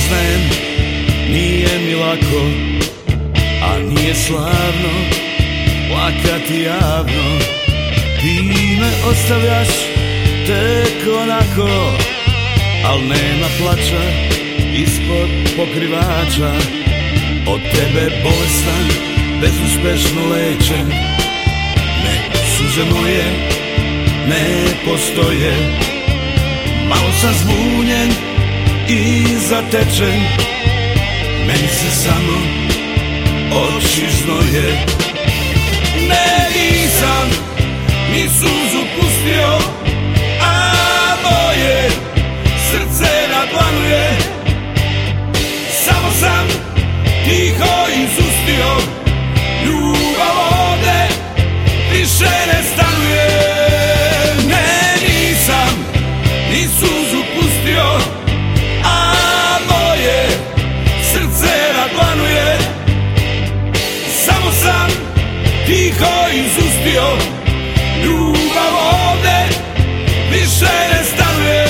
priznajem, nije mi lako, a nije slavno plakati javno. Ti me ostavljaš tek onako, al nema plača ispod pokrivača. Od tebe bolestan, bezuspešno lečen, ne, suze moje ne postoje. Malo sam zbunjen i zatečen, meni se samo oči znoje. Ne, nisam ni suzu pustio, a moje srce na dlanu je. Samo sam tiho izustio, ljubav ovde više ne stanuje. Ne, nisam ni suzu pustio, a moje srce na dlanu je. Samo sam tiho izustio, ljubav ovde više ne stanuje.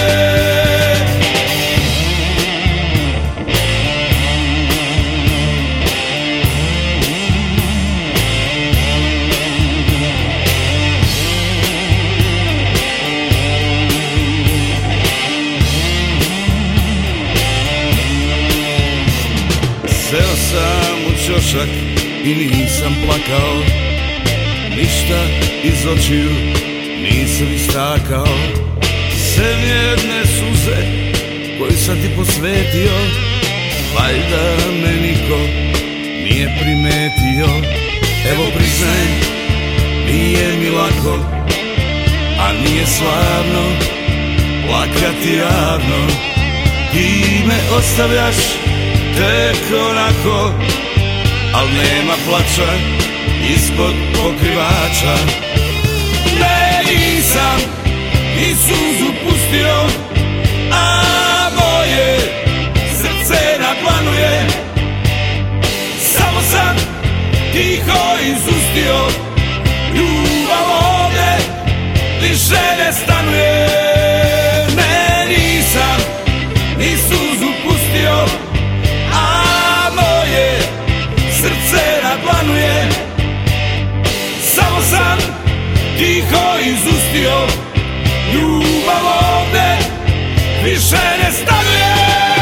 Seo sam u ćošak i nisam plakao, ništa iz očiju nisam istakao. Sem jedne suze koju sam ti posvetio, valjda me niko nije primetio. Evo priznajem, nije mi lako, a nije slavno plakati javno. Ti me ostavljaš tek onako, al nema plača ispod pokrivača. Ne, nisam ni suzu pustio, a moje srce na dlanu je. Samo sam tiho izustio, ljubav ovde više ne stanuje. Ne, nisam ni suzu pustio, a moje srce na dlanu je. Samo sam tiho izustio, ljubav ovde više ne stanuje.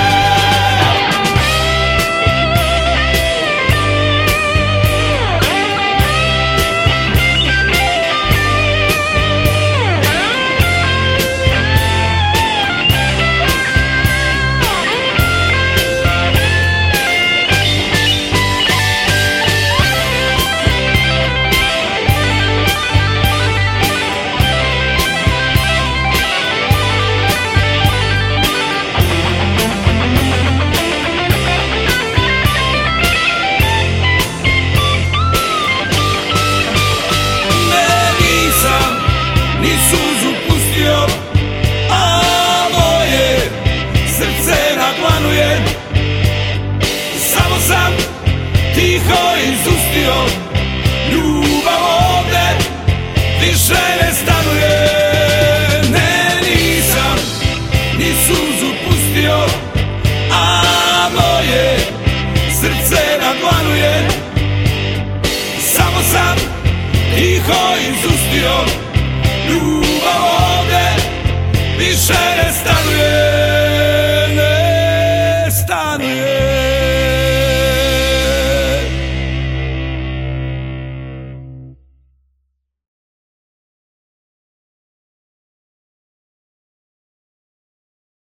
Samo sam tiho izustio, ljubav ovde više ne stanuje. Ne, nisam ni suzu pustio, a moje srce na dlanu je. Samo sam tiho izustio, ljubav